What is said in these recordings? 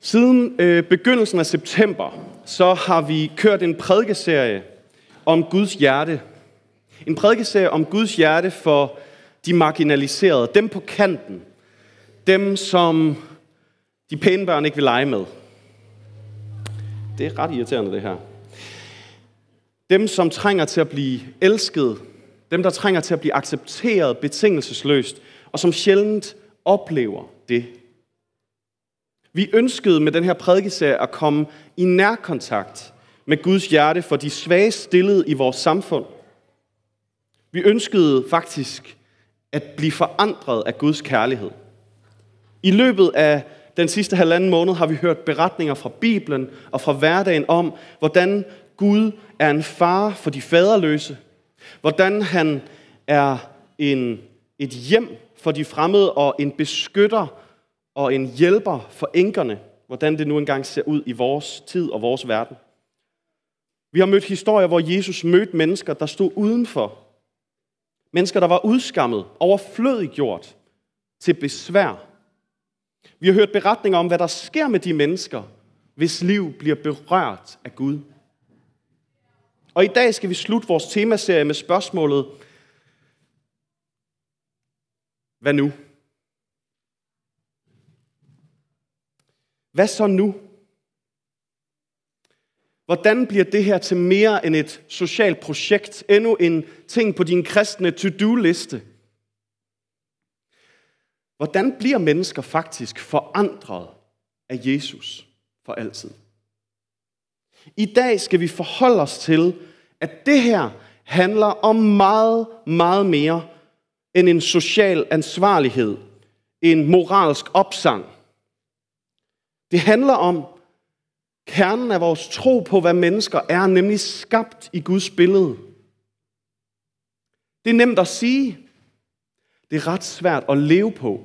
Siden begyndelsen af september, så har vi kørt en prædikeserie om Guds hjerte. En prædikeserie om Guds hjerte for de marginaliserede, dem på kanten, dem som de pæne børn ikke vil lege med. Det er ret irriterende det her. Dem som trænger til at blive elsket, dem der trænger til at blive accepteret betingelsesløst, og som sjældent oplever det. Vi ønskede med den her prædikeserie at komme i nærkontakt med Guds hjerte for de svagest stillede i vores samfund. Vi ønskede faktisk at blive forandret af Guds kærlighed. I løbet af den sidste 1,5 måned har vi hørt beretninger fra Bibelen og fra hverdagen om, hvordan Gud er en far for de faderløse, hvordan han er et hjem for de fremmede og en beskytter og en hjælper for enkerne, hvordan det nu engang ser ud i vores tid og vores verden. Vi har mødt historier, hvor Jesus mødte mennesker, der stod udenfor. Mennesker, der var udskammet, overflødiggjort, til besvær. Vi har hørt beretninger om, hvad der sker med de mennesker, hvis liv bliver berørt af Gud. Og i dag skal vi slutte vores temaserie med spørgsmålet: hvad nu? Hvad så nu? Hvordan bliver det her til mere end et socialt projekt? Endnu en ting på din kristne to-do-liste? Hvordan bliver mennesker faktisk forandret af Jesus for altid? I dag skal vi forholde os til, at det her handler om meget, meget mere end en social ansvarlighed, en moralsk opsang. Det handler om kernen af vores tro på, hvad mennesker er, nemlig skabt i Guds billede. Det er nemt at sige. Det er ret svært at leve på.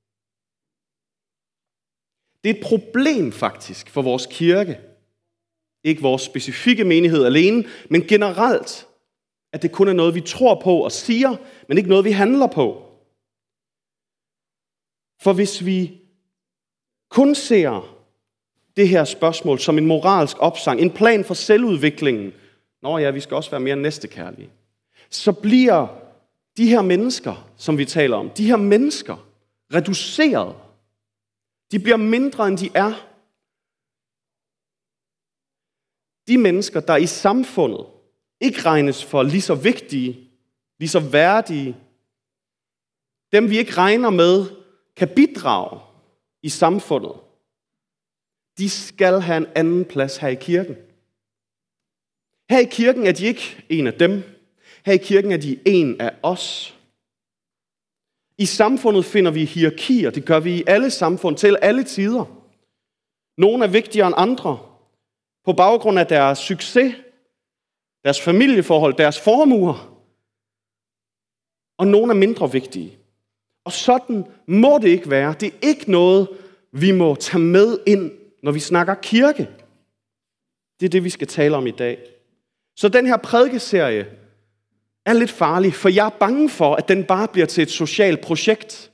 Det er et problem faktisk for vores kirke. Ikke vores specifikke menighed alene, men generelt, at det kun er noget, vi tror på og siger, men ikke noget, vi handler på. For hvis vi kun ser det her spørgsmål som en moralsk opsang, en plan for selvudviklingen, vi skal også være mere næstekærlige, så bliver de her mennesker, som vi taler om, de her mennesker reduceret. De bliver mindre, end de er. De mennesker, der i samfundet ikke regnes for lige så vigtige, lige så værdige, dem vi ikke regner med, kan bidrage i samfundet, de skal have en anden plads her i kirken. Her i kirken er de ikke en af dem. Her i kirken er de en af os. I samfundet finder vi hierarkier. Det gør vi i alle samfund til alle tider. Nogle er vigtigere end andre på baggrund af deres succes, deres familieforhold, deres formuer. Og nogle er mindre vigtige. Og sådan må det ikke være. Det er ikke noget, vi må tage med ind, når vi snakker kirke. Det er det, vi skal tale om i dag. Så den her prædikeserie er lidt farlig, for jeg er bange for, at den bare bliver til et socialt projekt.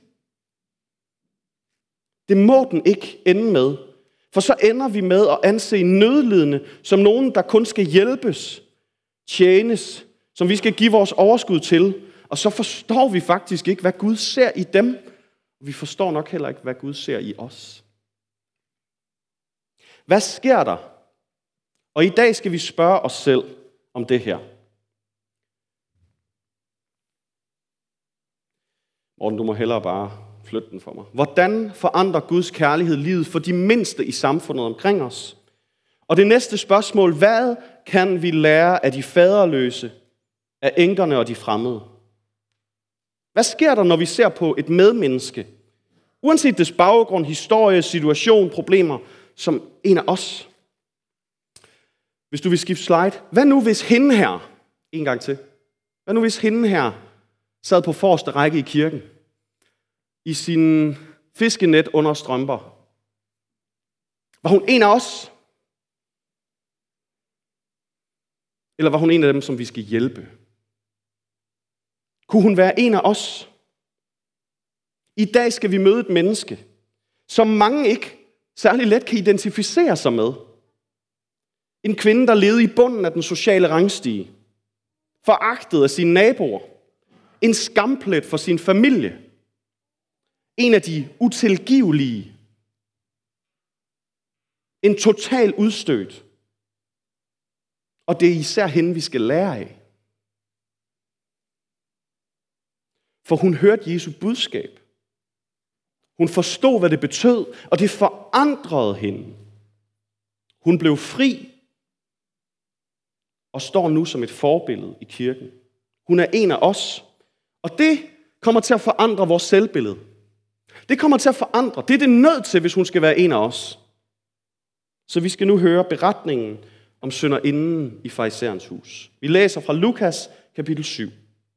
Det må den ikke ende med. For så ender vi med at anse nødlidende som nogen, der kun skal hjælpes, tjenes, som vi skal give vores overskud til. Og så forstår vi faktisk ikke, hvad Gud ser i dem. Og vi forstår nok heller ikke, hvad Gud ser i os. Hvad sker der? Og i dag skal vi spørge os selv om det her. Morten, du må hellere bare flytte den for mig. Hvordan forandrer Guds kærlighed livet for de mindste i samfundet omkring os? Og det næste spørgsmål: hvad kan vi lære af de faderløse, af enkerne og de fremmede? Hvad sker der, når vi ser på et medmenneske, uanset dets baggrund, historie, situation, problemer, som en af os? Hvis du vil skifte slide. Hvad nu hvis hende her, en gang til. Hvad nu hvis hende her sad på forreste række i kirken, i sin fiskenet under strømper? Var hun en af os? Eller var hun en af dem, som vi skal hjælpe? Kunne hun være en af os? I dag skal vi møde et menneske, som mange ikke særlig let kan identificere sig med. En kvinde, der levede i bunden af den sociale rangstige, foragtet af sine naboer, en skamplet for sin familie, en af de utilgivelige, en total udstødt. Og det er især hende, vi skal lære af. For hun hørte Jesu budskab. Hun forstod, hvad det betød, og det forandrede hende. Hun blev fri og står nu som et forbillede i kirken. Hun er en af os, og det kommer til at forandre vores selvbillede. Det kommer til at forandre. Det er det nødt til, hvis hun skal være en af os. Så vi skal nu høre beretningen om synderinden i farisæerens hus. Vi læser fra Lukas kapitel 7.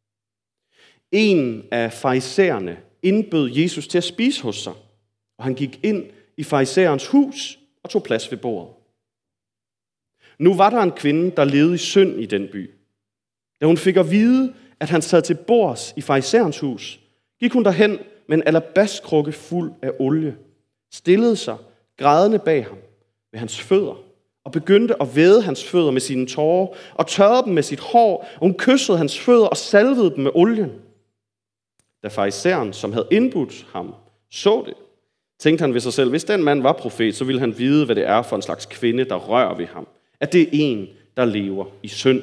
En af farisæerne indbød Jesus til at spise hos sig, og han gik ind i farisæerens hus og tog plads ved bordet. Nu var der en kvinde, der levede i synd i den by. Da hun fik at vide, at han sad til bords i farisæerens hus, gik hun derhen med en alabastkrukke fuld af olie, stillede sig grædende bag ham ved hans fødder, og begyndte at væde hans fødder med sine tårer, og tørrede dem med sit hår, og hun kyssede hans fødder og salvede dem med olien. Da farisæeren, som havde indbudt ham, så det, tænkte han ved sig selv, hvis den mand var profet, så ville han vide, hvad det er for en slags kvinde, der rører ved ham. At det er en, der lever i synd.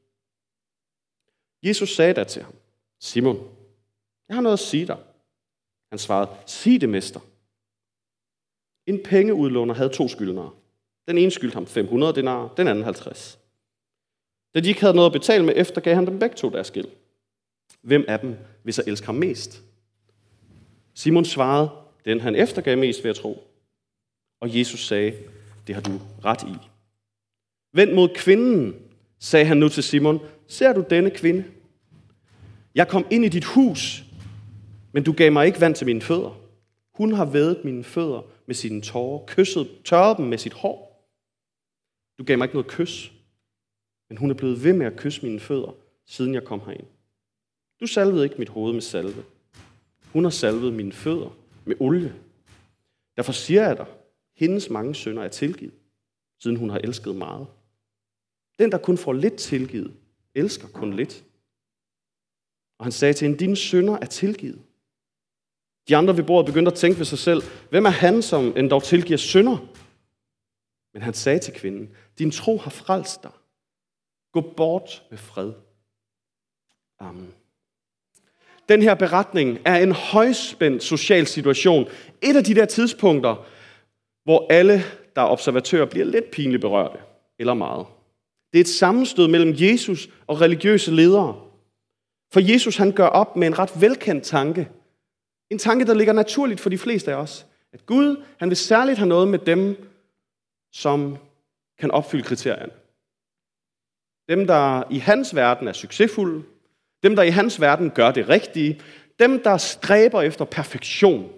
Jesus sagde da til ham, Simon, jeg har noget at sige dig. Han svarede, sig det, mester. En pengeudlåner havde 2 skyldnere. Den ene skyldte ham 500 denarer, den anden 50. Da de ikke havde noget at betale med efter, gav han dem begge 2 deres gæld. Hvem af dem vil så elske ham mest? Simon svarede, den han eftergav mest ved at tro. Og Jesus sagde, det har du ret i. Vend mod kvinden, sagde han nu til Simon, ser du denne kvinde? Jeg kom ind i dit hus, men du gav mig ikke vand til mine fødder. Hun har vædet mine fødder med sine tårer, tørret dem med sit hår. Du gav mig ikke noget kys, men hun er blevet ved med at kysse mine fødder, siden jeg kom herind. Du salvede ikke mit hoved med salve. Hun har salvet mine fødder med olie. Derfor siger jeg dig, hendes mange synder er tilgivet, siden hun har elsket meget. Den, der kun får lidt tilgivet, elsker kun lidt. Og han sagde til hende, dine synder er tilgivet. De andre ved bordet begyndte at tænke ved sig selv, hvem er han, som endda tilgiver synder? Men han sagde til kvinden, din tro har frelst dig. Gå bort med fred. Amen. Den her beretning er en højspændt social situation. Et af de der tidspunkter, hvor alle, der er observatører, bliver lidt pinligt berørte, eller meget. Det er et sammenstød mellem Jesus og religiøse ledere. For Jesus, han gør op med en ret velkendt tanke. En tanke, der ligger naturligt for de fleste af os. At Gud, han vil særligt have noget med dem, som kan opfylde kriterierne. Dem, der i hans verden er succesfulde. Dem, der i hans verden gør det rigtige. Dem, der stræber efter perfektion.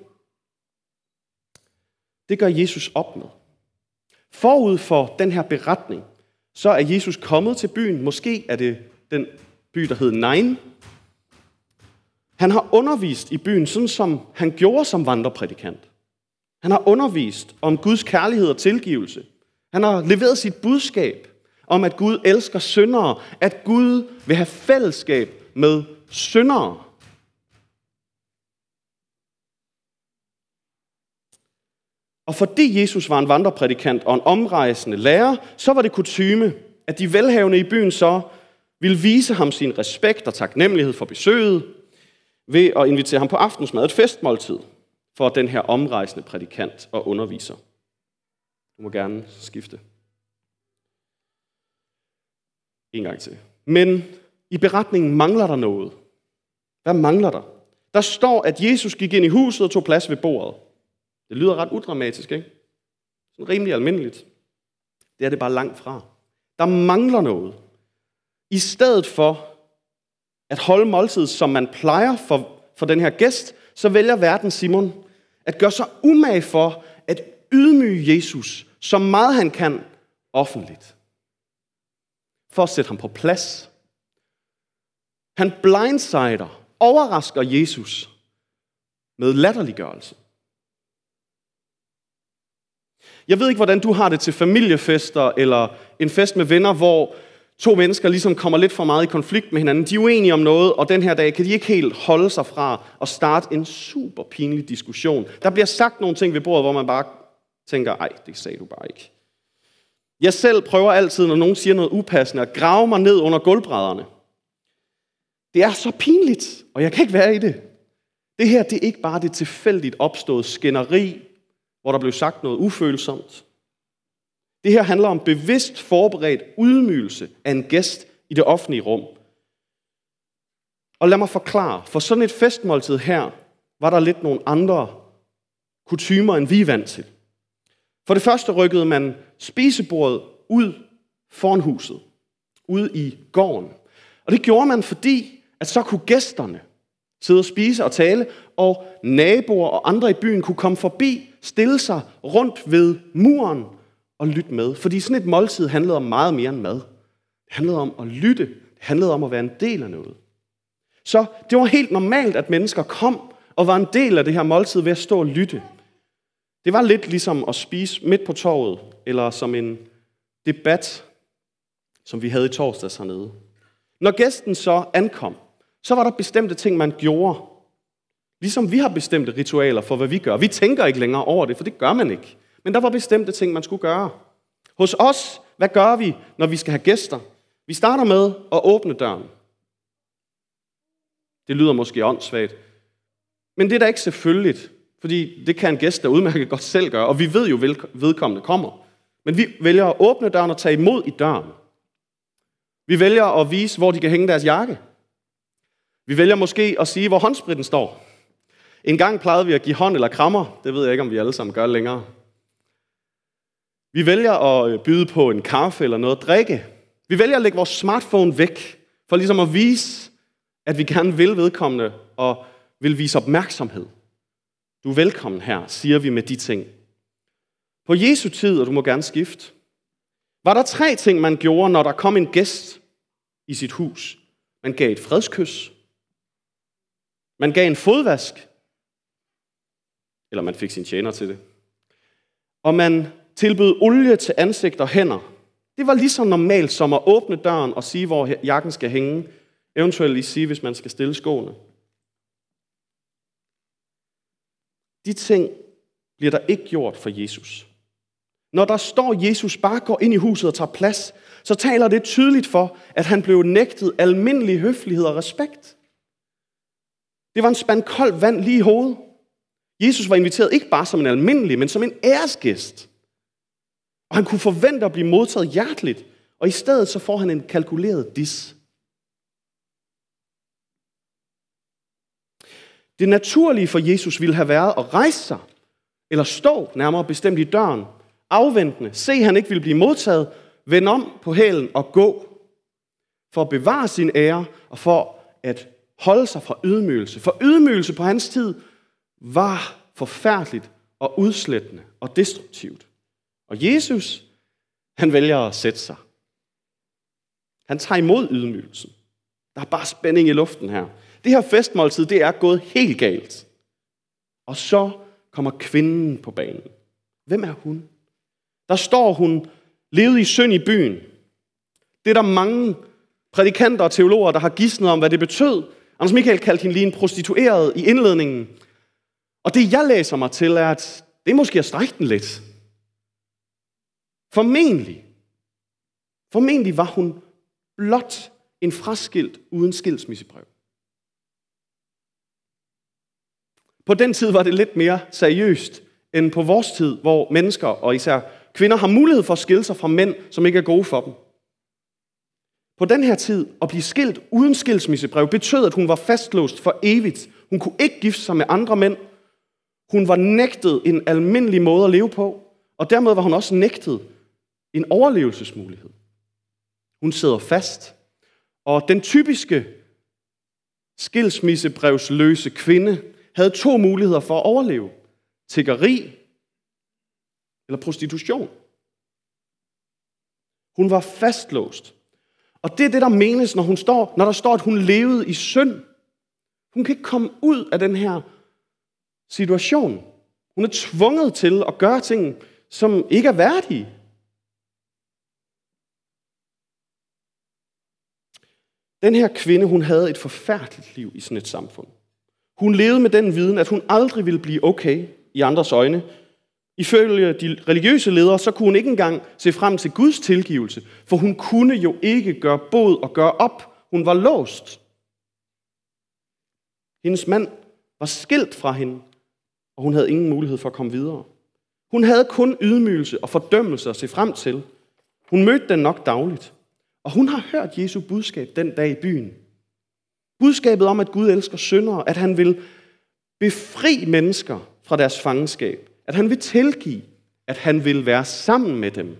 Det gør Jesus op med. Forud for den her beretning, så er Jesus kommet til byen. Måske er det den by, der hed Nain. Han har undervist i byen, sådan som han gjorde som vandreprædikant. Han har undervist om Guds kærlighed og tilgivelse. Han har leveret sit budskab om, at Gud elsker syndere, at Gud vil have fællesskab med syndere. Og fordi Jesus var en vandreprædikant og en omrejsende lærer, så var det kutyme, at de velhavende i byen så ville vise ham sin respekt og taknemmelighed for besøget, ved at invitere ham på aftensmad, et festmåltid, for den her omrejsende prædikant og underviser. Du må gerne skifte. En gang til. Men i beretningen mangler der noget. Hvad mangler der? Der står, at Jesus gik ind i huset og tog plads ved bordet. Det lyder ret udramatisk, ikke? Sådan rimelig almindeligt. Det er det bare langt fra. Der mangler noget. I stedet for at holde måltid, som man plejer for den her gæst, så vælger verden Simon at gøre sig umage for at ydmyge Jesus så meget han kan offentligt. For at sætte ham på plads. Han blindsider, overrasker Jesus med latterliggørelse. Jeg ved ikke, hvordan du har det til familiefester eller en fest med venner, hvor to mennesker ligesom kommer lidt for meget i konflikt med hinanden. De er uenige om noget, og den her dag kan de ikke helt holde sig fra at starte en super pinlig diskussion. Der bliver sagt nogle ting ved bordet, hvor man bare tænker, ej, det sagde du bare ikke. Jeg selv prøver altid, når nogen siger noget upassende, at grave mig ned under gulvbrædderne. Det er så pinligt, og jeg kan ikke være i det. Det her, det er ikke bare det tilfældigt opståede skænderi, hvor der blev sagt noget ufølsomt. Det her handler om bevidst forberedt ydmygelse af en gæst i det offentlige rum. Og lad mig forklare, for sådan et festmåltid her, var der lidt nogle andre kutymer, end vi er vant til. For det første rykkede man spisebordet ud foran huset, ude i gården. Og det gjorde man, fordi at så kunne gæsterne sidde og spise og tale, og naboer og andre i byen kunne komme forbi, stille sig rundt ved muren og lytte med. Fordi sådan et måltid handlede om meget mere end mad. Det handlede om at lytte. Det handlede om at være en del af noget. Så det var helt normalt, at mennesker kom og var en del af det her måltid ved at stå og lytte. Det var lidt ligesom at spise midt på torvet, eller som en debat, som vi havde i torsdags hernede. Når gæsten så ankom, så var der bestemte ting, man gjorde. Ligesom vi har bestemte ritualer for, hvad vi gør. Vi tænker ikke længere over det, for det gør man ikke. Men der var bestemte ting, man skulle gøre. Hos os, hvad gør vi, når vi skal have gæster? Vi starter med at åbne døren. Det lyder måske åndssvagt. Men det er da ikke selvfølgeligt, fordi det kan en gæst da udmærket godt selv gøre, og vi ved jo, vedkommende kommer. Men vi vælger at åbne døren og tage imod i døren. Vi vælger at vise, hvor de kan hænge deres jakke. Vi vælger måske at sige, hvor håndspritten står. En gang plejede vi at give hånd eller krammer. Det ved jeg ikke, om vi alle sammen gør længere. Vi vælger at byde på en kaffe eller noget at drikke. Vi vælger at lægge vores smartphone væk, for ligesom at vise, at vi gerne vil vedkommende og vil vise opmærksomhed. Du er velkommen her, siger vi med de ting. På Jesu tid, og du må gerne skifte, var der 3 ting, man gjorde, når der kom en gæst i sit hus. Man gav et fredskys. Man gav en fodvask. Eller man fik sin tjener til det. Og man tilbød olie til ansigt og hænder. Det var lige så normalt som at åbne døren og sige, hvor jakken skal hænge. Eventuelt lige sige, hvis man skal stille skoene. De ting bliver der ikke gjort for Jesus. Når der står, Jesus bare går ind i huset og tager plads, så taler det tydeligt for, at han blev nægtet almindelig høflighed og respekt. Det var en spand koldt vand lige i hovedet. Jesus var inviteret ikke bare som en almindelig, men som en æresgæst. Og han kunne forvente at blive modtaget hjerteligt, og i stedet så får han en kalkuleret dis. Det naturlige for Jesus ville have været at rejse sig, eller stå nærmere bestemt i døren, afventende, se han ikke ville blive modtaget, vende om på hælen og gå, for at bevare sin ære, og for at holde sig fra ydmygelse. For ydmygelse på hans tid var forfærdeligt og udslettende og destruktivt. Og Jesus, han vælger at sætte sig. Han tager imod ydmygelsen. Der er bare spænding i luften her. Det her festmåltid, det er gået helt galt. Og så kommer kvinden på banen. Hvem er hun? Der står hun, levede i synd i byen. Det er der mange prædikanter og teologer, der har gidsnet om, hvad det betød. Anders Michael kaldte hende lige en prostitueret i indledningen. Og det jeg læser mig til, er, at det er måske at strække den lidt. Formentlig var hun blot en fraskilt uden skilsmissebrev. På den tid var det lidt mere seriøst end på vores tid, hvor mennesker og især kvinder har mulighed for at skille sig fra mænd, som ikke er gode for dem. På den her tid, at blive skilt uden skilsmissebrev, betød, at hun var fastlåst for evigt. Hun kunne ikke gifte sig med andre mænd. Hun var nægtet en almindelig måde at leve på, og dermed var hun også nægtet en overlevelsesmulighed. Hun sidder fast, og den typiske skilsmissebrevsløse kvinde havde 2 muligheder for at overleve. Tiggeri eller prostitution. Hun var fastlåst. Og det er det, der menes, når der står, at hun levede i synd. Hun kan ikke komme ud af den her situation. Hun er tvunget til at gøre ting, som ikke er værdige. Den her kvinde, hun havde et forfærdeligt liv i sådan et samfund. Hun levede med den viden, at hun aldrig ville blive okay i andres øjne. Ifølge de religiøse ledere, så kunne hun ikke engang se frem til Guds tilgivelse, for hun kunne jo ikke gøre bod og gøre op. Hun var låst. Hendes mand var skilt fra hende, og hun havde ingen mulighed for at komme videre. Hun havde kun ydmygelse og fordømmelse at se frem til. Hun mødte den nok dagligt. Og hun har hørt Jesu budskab den dag i byen. Budskabet om, at Gud elsker syndere, at han vil befri mennesker fra deres fangenskab, at han vil tilgive, at han vil være sammen med dem.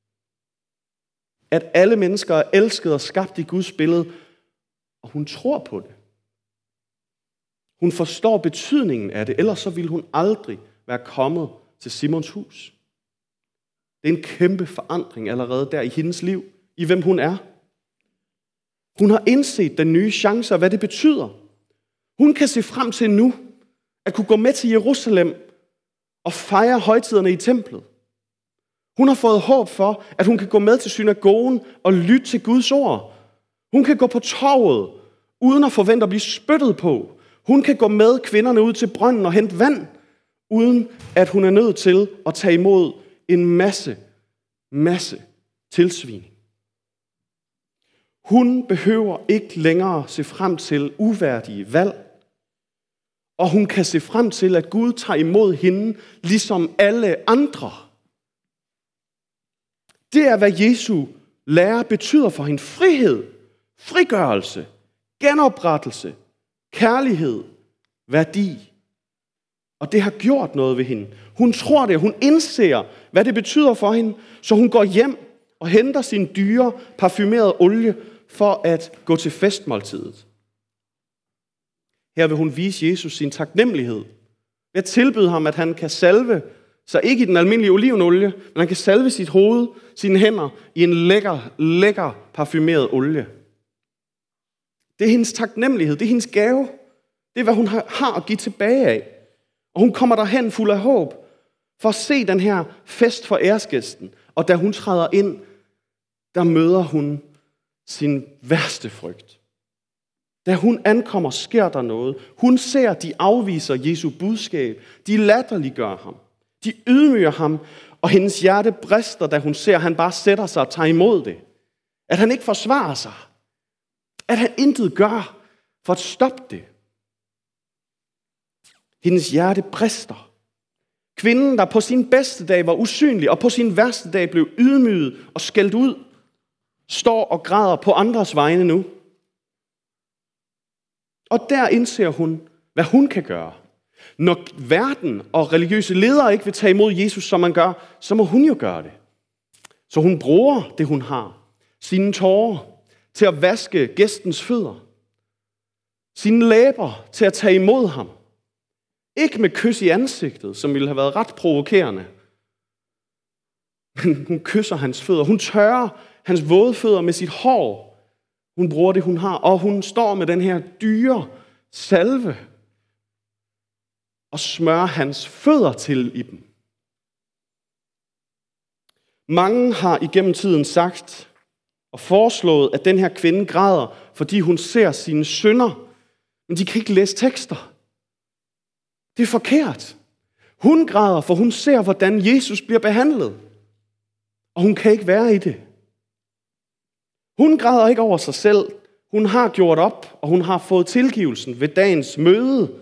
At alle mennesker er elsket og skabt i Guds billede, og hun tror på det. Hun forstår betydningen af det, ellers så ville hun aldrig være kommet til Simons hus. Det er en kæmpe forandring allerede der i hendes liv, i hvem hun er. Hun har indset den nye chance og hvad det betyder. Hun kan se frem til nu at kunne gå med til Jerusalem og fejre højtiderne i templet. Hun har fået håb for, at hun kan gå med til synagogen og lytte til Guds ord. Hun kan gå på torvet uden at forvente at blive spyttet på. Hun kan gå med kvinderne ud til brønden og hente vand, uden at hun er nødt til at tage imod en masse tilsvin. Hun behøver ikke længere se frem til uværdige valg, og hun kan se frem til, at Gud tager imod hende, ligesom alle andre. Det er, hvad Jesu lære betyder for hende. Frihed, frigørelse, genoprettelse, kærlighed, værdi. Og det har gjort noget ved hende. Hun tror det, hun indser, hvad det betyder for hende, så hun går hjem og henter sin dyre, parfumerede olie for at gå til festmåltidet. Her vil hun vise Jesus sin taknemmelighed ved at tilbyde ham, at han kan salve sig ikke i den almindelige olivenolie, men han kan salve sit hoved, sine hænder i en lækker parfumeret olie. Det er hendes taknemmelighed, det er hendes gave. Det er, hvad hun har at give tilbage af. Og hun kommer derhen fuld af håb for at se den her fest for æresgæsten. Og da hun træder ind, der møder hun sin værste frygt. Da hun ankommer, sker der noget. Hun ser, de afviser Jesu budskab. De latterliggør ham. De ydmyger ham, og hendes hjerte brister, da hun ser, at han bare sætter sig og tager imod det. At han ikke forsvarer sig. At han intet gør for at stoppe det. Hendes hjerte brister. Kvinden, der på sin bedste dag var usynlig, og på sin værste dag blev ydmyget og skældt ud, står og græder på andres vegne nu. Og der indser hun, hvad hun kan gøre. Når verden og religiøse ledere ikke vil tage imod Jesus, som man gør, så må hun jo gøre det. Så hun bruger det, hun har. Sine tårer til at vaske gæstens fødder. Sine læber til at tage imod ham. Ikke med kys i ansigtet, som ville have været ret provokerende. Men hun kysser hans fødder. Hun tørrer hans våde fødder med sit hår. Hun bruger det, hun har. Og hun står med den her dyre salve og smører hans fødder til i dem. Mange har igennem tiden sagt og foreslået, at den her kvinde græder, fordi hun ser sine synder. Men de kan ikke læse tekster. Det er forkert. Hun græder, for hun ser, hvordan Jesus bliver behandlet. Og hun kan ikke være i det. Hun græder ikke over sig selv. Hun har gjort op, og hun har fået tilgivelsen ved dagens møde.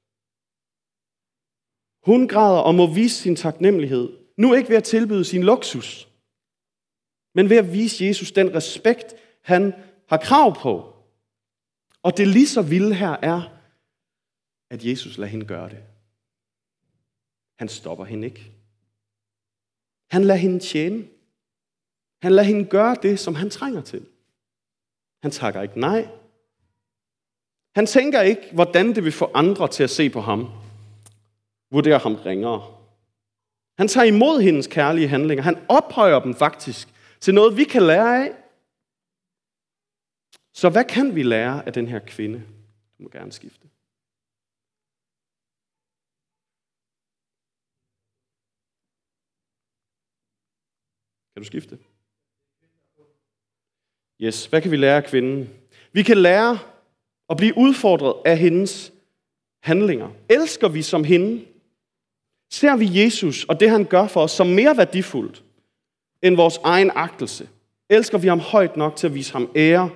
Hun græder og må vise sin taknemmelighed. Nu ikke ved at tilbyde sin luksus, men ved at vise Jesus den respekt, han har krav på. Og det lige så vilde her er, at Jesus lader hende gøre det. Han stopper hende ikke. Han lader hende tjene. Han lader hende gøre det, som han trænger til. Han takker ikke nej. Han tænker ikke, hvordan det vil få andre til at se på ham. Vurderer ham ringere. Han tager imod hendes kærlige handlinger. Han ophøjer dem faktisk til noget, vi kan lære af. Så hvad kan vi lære af den her kvinde? Du må gerne skifte. Kan du skifte? Yes, hvad kan vi lære af kvinden? Vi kan lære at blive udfordret af hendes handlinger. Elsker vi som hende? Ser vi Jesus og det, han gør for os, som mere værdifuldt end vores egen agtelse? Elsker vi ham højt nok til at vise ham ære,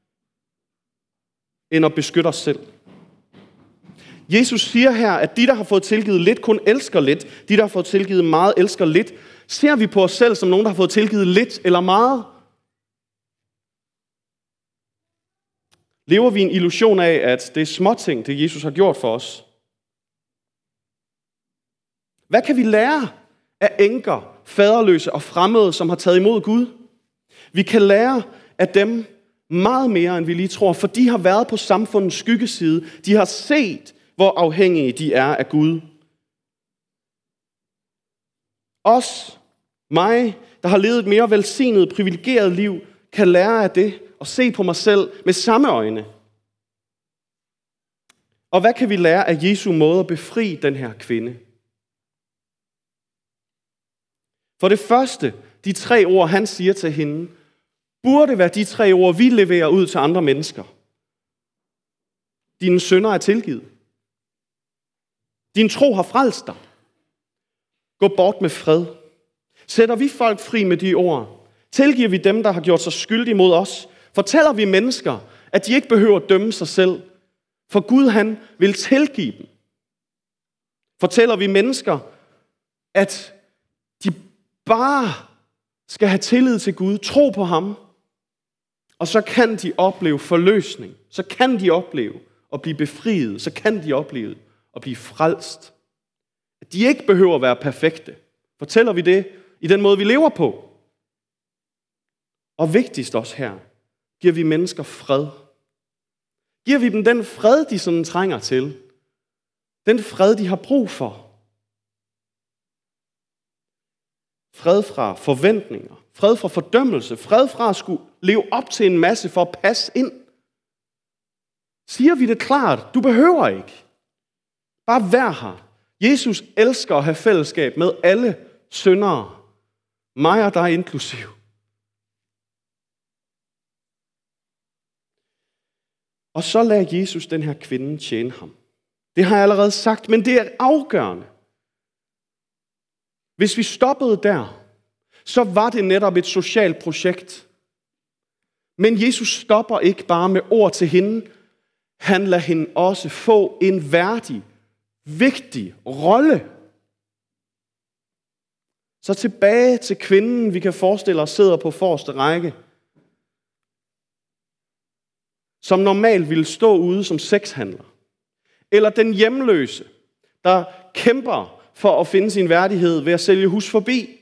end at beskytte os selv? Jesus siger her, at de, der har fået tilgivet lidt, kun elsker lidt. De, der har fået tilgivet meget, elsker lidt. Ser vi på os selv som nogen, der har fået tilgivet lidt eller meget? Lever vi en illusion af, at det er småting, det Jesus har gjort for os? Hvad kan vi lære af enker, faderløse og fremmede, som har taget imod Gud? Vi kan lære af dem meget mere, end vi lige tror, for de har været på samfundets skyggeside. De har set, hvor afhængige de er af Gud. Os, mig, der har levet et mere velsignet, privilegeret liv, kan lære af det og se på mig selv med samme øjne. Og hvad kan vi lære af Jesu måde at befri den her kvinde? For det første, de 3 ord, han siger til hende, burde være de 3 ord, vi leverer ud til andre mennesker. Dine synder er tilgivet. Din tro har frelst dig. Gå bort med fred. Sætter vi folk fri med de ord? Tilgiver vi dem, der har gjort sig skyldige mod os? Fortæller vi mennesker, at de ikke behøver at dømme sig selv? For Gud, han vil tilgive dem. Fortæller vi mennesker, at de bare skal have tillid til Gud, tro på ham, og så kan de opleve forløsning. Så kan de opleve at blive befriet. Så kan de opleve at blive frelst. At de ikke behøver at være perfekte. Fortæller vi det i den måde, vi lever på? Og vigtigst også her, giver vi mennesker fred. Giver vi dem den fred, de sådan trænger til. Den fred, de har brug for. Fred fra forventninger. Fred fra fordømmelse. Fred fra at skulle leve op til en masse for at passe ind. Siger vi det klart? Du behøver ikke. Bare vær her. Jesus elsker at have fællesskab med alle syndere. Mig og dig inklusiv. Og så lader Jesus den her kvinde tjene ham. Det har jeg allerede sagt, men det er afgørende. Hvis vi stoppede der, så var det netop et socialt projekt. Men Jesus stopper ikke bare med ord til hende. Han lader hende også få en værdig, vigtig rolle. Så tilbage til kvinden, vi kan forestille os sidder på forreste række, som normalt ville stå ude som sexhandler. Eller den hjemløse, der kæmper for at finde sin værdighed ved at sælge hus forbi.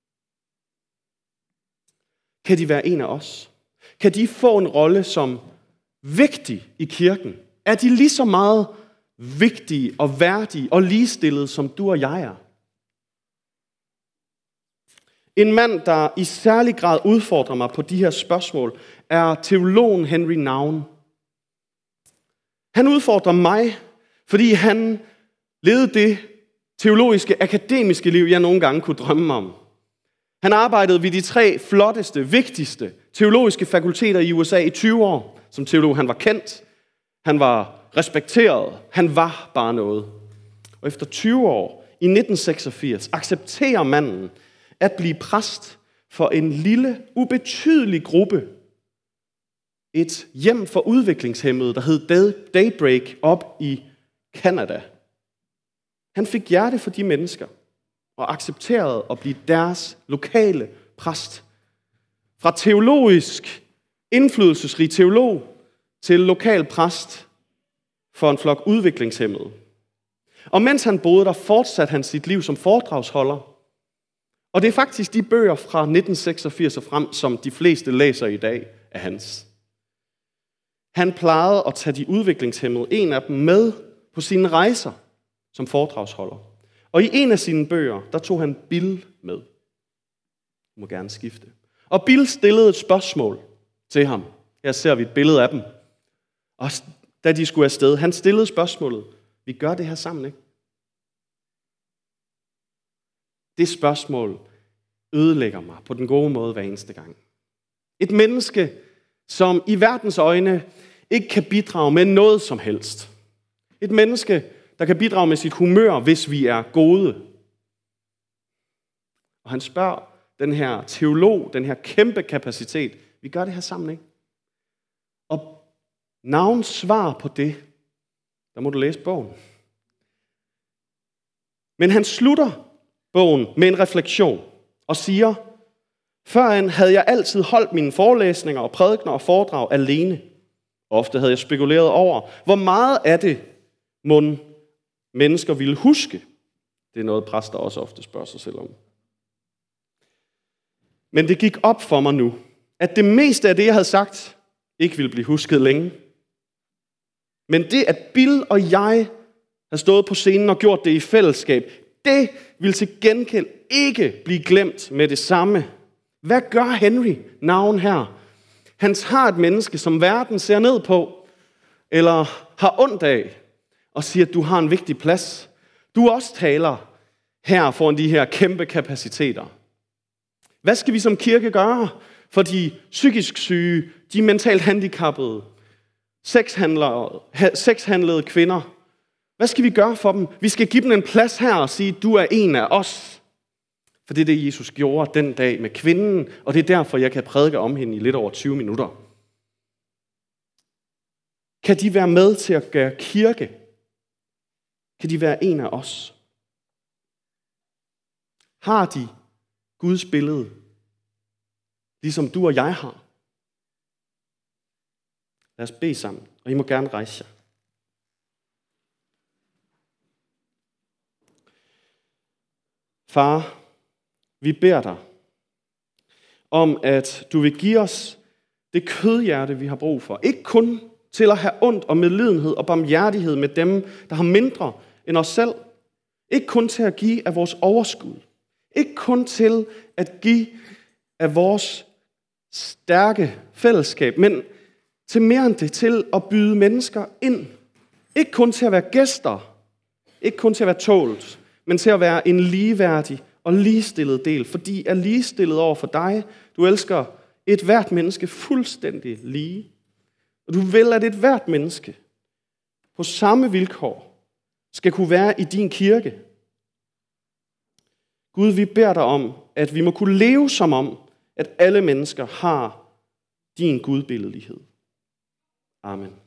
Kan de være en af os? Kan de få en rolle som vigtig i kirken? Er de lige så meget vigtige og værdige og ligestillede, som du og jeg er? En mand, der i særlig grad udfordrer mig på de her spørgsmål, er teologen Henry Nouwen. Han udfordrer mig, fordi han levede det teologiske, akademiske liv, jeg nogle gange kunne drømme om. Han arbejdede ved de 3 flotteste, vigtigste teologiske fakulteter i USA i 20 år. Som teolog, han var kendt, han var respekteret, han var bare noget. Og efter 20 år, i 1986, accepterer manden at blive præst for en lille, ubetydelig gruppe. Et hjem for udviklingshæmmede, der hed Daybreak op i Canada. Han fik hjerte for de mennesker og accepterede at blive deres lokale præst. Fra teologisk, indflydelsesrig teolog til lokal præst for en flok udviklingshæmmede. Og mens han boede der, fortsatte han sit liv som foredragsholder. Og det er faktisk de bøger fra 1986 og frem, som de fleste læser i dag af hans. Han plejede at tage de udviklingshæmmede, en af dem, med på sine rejser som foredragsholder. Og i en af sine bøger, der tog han Bill med. Du må gerne skifte. Og Bill stillede et spørgsmål til ham. Her ser vi et billede af dem. Og da de skulle afsted, han stillede spørgsmålet. Vi gør det her sammen, ikke? Det spørgsmål ødelægger mig på den gode måde hver eneste gang. Et menneske, som i verdens øjne ikke kan bidrage med noget som helst. Et menneske, der kan bidrage med sit humør, hvis vi er gode. Og han spørger den her teolog, den her kæmpe kapacitet, vi gør det her sammen, ikke? Og navns svar på det, der må du læse bogen. Men han slutter bogen med en refleksion og siger, førhen havde jeg altid holdt mine forelæsninger og prædikener og foredrag alene. Ofte havde jeg spekuleret over, hvor meget af det mennesker ville huske. Det er noget, præster også ofte spørger sig selv om. Men det gik op for mig nu, at det meste af det, jeg havde sagt, ikke ville blive husket længe. Men det, at Bill og jeg har stået på scenen og gjort det i fællesskab, det vil til gengæld ikke blive glemt med det samme. Hvad gør Henry, navn her? Han tager et menneske, som verden ser ned på, eller har ondt af, og siger, at du har en vigtig plads. Du også taler her foran de her kæmpe kapaciteter. Hvad skal vi som kirke gøre for de psykisk syge, de mentalt handicappede, sexhandlede kvinder? Hvad skal vi gøre for dem? Vi skal give dem en plads her og sige, du er en af os. For det er det, Jesus gjorde den dag med kvinden, og det er derfor, jeg kan prædike om hende i lidt over 20 minutter. Kan de være med til at gøre kirke? Kan de være en af os? Har de Guds billede, ligesom du og jeg har? Lad os bede sammen, og I må gerne rejse jer. Far, vi beder dig om, at du vil give os det kødhjerte, vi har brug for. Ikke kun til at have ondt og medlidenhed og barmhjertighed med dem, der har mindre end os selv. Ikke kun til at give af vores overskud. Ikke kun til at give af vores stærke fællesskab, men til mere end det, til at byde mennesker ind. Ikke kun til at være gæster, ikke kun til at være tålt, men til at være en ligeværdig og ligestillet del, fordi er ligestillet over for dig. Du elsker et hvert menneske fuldstændig lige. Og du vil, at et hvert menneske på samme vilkår skal kunne være i din kirke. Gud, vi beder dig om, at vi må kunne leve som om, at alle mennesker har din gudbilledighed. Amen.